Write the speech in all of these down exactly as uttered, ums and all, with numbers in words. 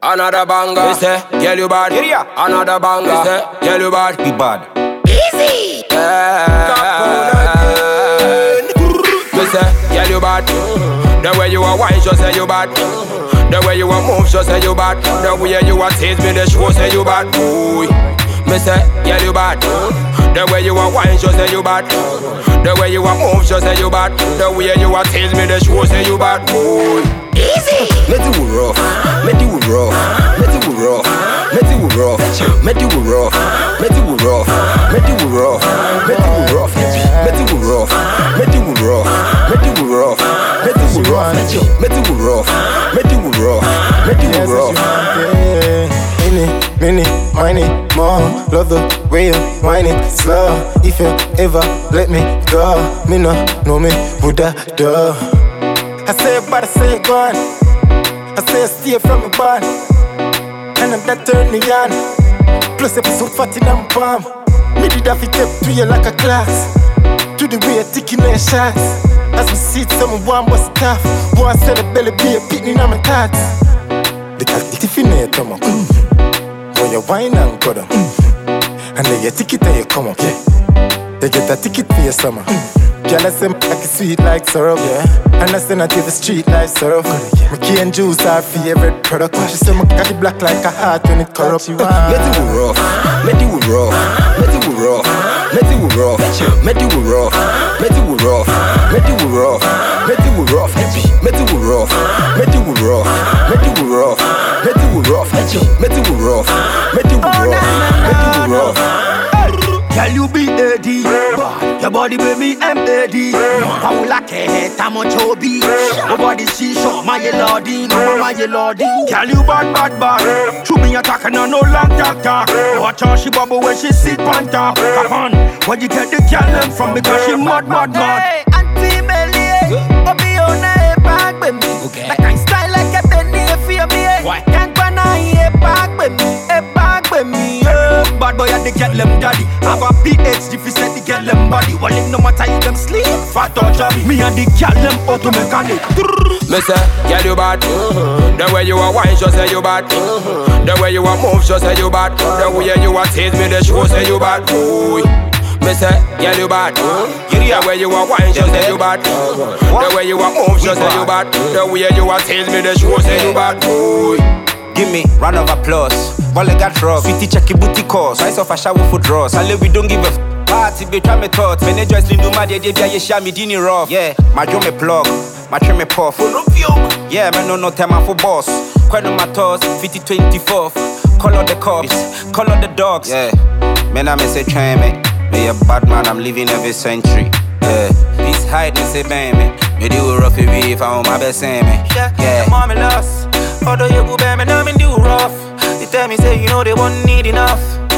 Another banger. Me say, girl you bad. Yeah. Another banger. Me say, girl you bad. Be bad. Easy. Yeah. Me say, girl you bad. The way you a wine, just say you bad. The way you a move, just say you bad. The way you a tease me, the show say you bad. Ooh. Me say, girl you bad. The way you a wine, just say you bad. The way you a move, just say you bad. The way you a tease me, the show say you bad. Ooh. Easy. Make it rough, make it rough, make it rough, make it rough, make it rough, make it rough, make it rough, make it rough, make it rough, make it rough, make it rough, make it rough, make it rough, make it rough, make it rough. Mini, mini, mini, more. Love the way you whine it slow. If you ever let me go, me no know me woulda do. I say but I say gone. I say stay from the barn. And I'm that turn me on. Plus I put some fat in my palm. Me did have it up to you like a glass. To the way you're taking your shots. As we see it, someone want bust it off. Want to sell a belly be a pitney on my thoughts. The cat it if you know you come up. When you wine and go down. And then you take it and you come up. They get a ticket for your summer. Girl, I say like a sweet like syrup, yeah. And I say not the street like syrup. My key and juice are favorite product. She say my cocky black like a heart when it corrupt. Make it rough, make it rough, make it rough, make it rough, make it rough, make it rough, make it rough, make it rough, make it rough, make it rough, make it rough, make it rough, make it rough, make it rough, make it rough. Girl, you be A D, your body baby M A D. Paula K, Tamo Chobi, your body she show my lordy, my lordy. Girl, you bad, bad, bad. To me attack and no long talk talk. Watch how she bubble when she sit on top. Come on, where you get the girl them from because she mad, mad, mad. Hey, Auntie Melly, Obi on a bag with me. Like I style like a penny for me. Can't go now here back with me, a bag with me. Bad boy and the girl them daddy. Have a P H D if you set the girl them body. Well, it no matter if them sleep, fat or chubby. Me and the girl them auto mechanic. Me say, girl you bad. The way you a wine, just say you bad. The way you a move, just say you bad. The way you a tease me, the show say you bad. Ooh. Me say, girl you bad. The way you a wine, just say you bad. The way you a move, just say you bad. The way you a tease me, the show say you bad. Ooh. Give me round of applause. Volley got rough. Sweetie checky booty course. Ice off a shower for draws. I live we don't give a f. Party be try me thought. When they just do my day, they be a share me dini rough. Yeah, my drum me plug. My trim me puff. Yeah, man no no time for boss. Quite on my toes. fifty twenty-fourth. Color the cops. Color the dogs. Yeah, man I me say try me. Me a bad man. I'm living every century. Yeah, peace hide me say bang me. Me do rough if I want my best saying me. Yeah, mommy lost. Although you go back, me now me do rough. They tell me say you know they won't need enough.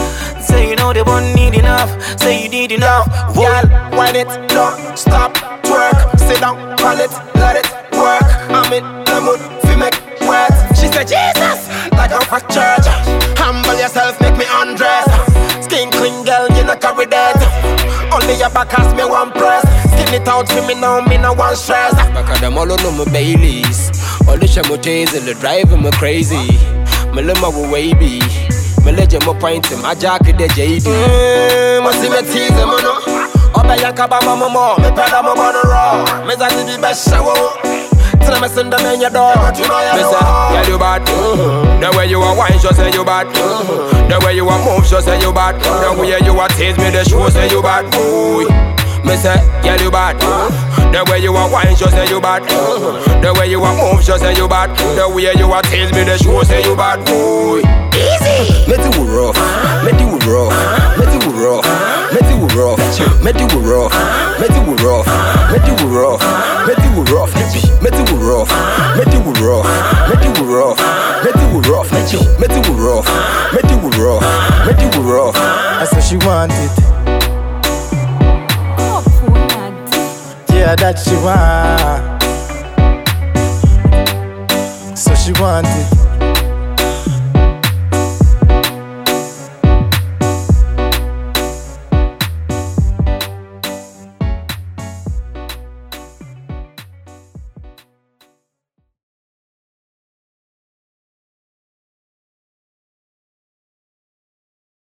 Say you know they won't need enough. Say you need enough. Girl, whine it, don't stop, twerk. Sit down, call it, let it work. I'm in the mood, fi make work. She said Jesus, like I'm for church. Humble yourself, make me undress. Skin clean, girl, you not carry that. Only your back has me one press. Skin it out for me now, me no one stress. Back of them all on my Baileys. All the shamotays and the driving me crazy. Me let my wavy. Me let you my point to my jacket the J D. Mmm, must see me tease them, no. Oba yakaba mama mo. Me peda mo gonna raw. Me zati the best shower. Tell me send them in your door, but you know you're the one. Yeah, you bad. The way you a wine, just say you bad. The way you a move, just say you bad. The way you a tease me, the show say you bad. Ooh. Me say, yeah, you bad. The way you a wine, just say you bad. The way you a move, just say you bad. The way you a tease me, the show say you bad. Ooh. Easy. Make it rough, make it rough, make it rough, make it rough, make it rough, make it rough, make it rough, make it rough, make it rough, make it rough, make it rough, make it rough, make it rough, make it rough, make it rough. I said she wanted. Yeah, that she want.